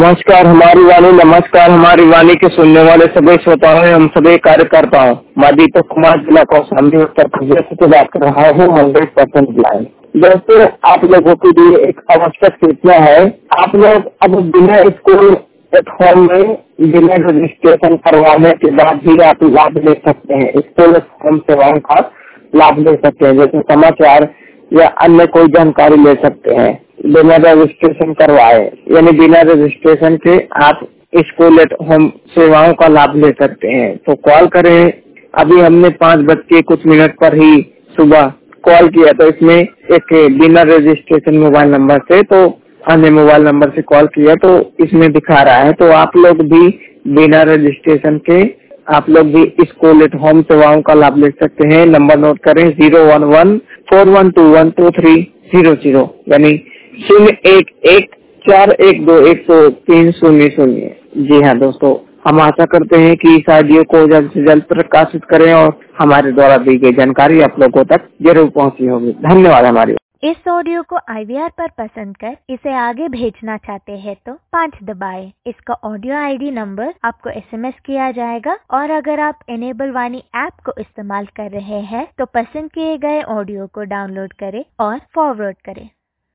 नमस्कार नमस्कार हमारी वाणी के सुनने वाले सभी श्रोताओं हम सभी कार्यकर्ताओं मैं दीपक कुमार जिला कौशाम्बी उत्तर प्रदेश से बात कर रहा हूँ 100% ब्लाइंड। दोस्तों, आप लोगों के लिए एक आवश्यक सूचना है। आप लोग अब बिना स्कूल एट होम में बिना रजिस्ट्रेशन करवाने के बाद भी आप लाभ ले सकते हैं। स्कूल एट होम सेवाओं का लाभ ले सकते हैं, जैसे समाचार या अन्य कोई जानकारी ले सकते हैं बिना रजिस्ट्रेशन करवाए, यानी बिना रजिस्ट्रेशन के आप स्कूल एट होम सेवाओं का लाभ ले सकते हैं। तो कॉल करें। अभी हमने 5:00 पर ही सुबह कॉल किया, तो इसमें एक बिना रजिस्ट्रेशन मोबाइल नंबर से, तो अन्य मोबाइल नंबर से कॉल किया तो इसमें दिखा रहा है। तो आप लोग भी बिना रजिस्ट्रेशन के आप लोग भी स्कूल एट होम सेवाओं का लाभ ले सकते हैं। नंबर नोट करें 01141212300, यानी 01141212300। जी हाँ दोस्तों, हम आशा करते हैं कि इस ऑडियो को जल्द से जल्द प्रकाशित करें और हमारे द्वारा दी गई जानकारी आप लोगों तक जरूर पहुंची होगी। धन्यवाद। हमारी इस ऑडियो को IVR पर पसंद कर इसे आगे भेजना चाहते हैं तो 5 दबाएं। इसका ऑडियो ID नंबर आपको SMS किया जाएगा और अगर आप इनेबल वाणी ऐप को इस्तेमाल कर रहे हैं तो पसंद किए गए ऑडियो को डाउनलोड करें और फॉरवर्ड करें।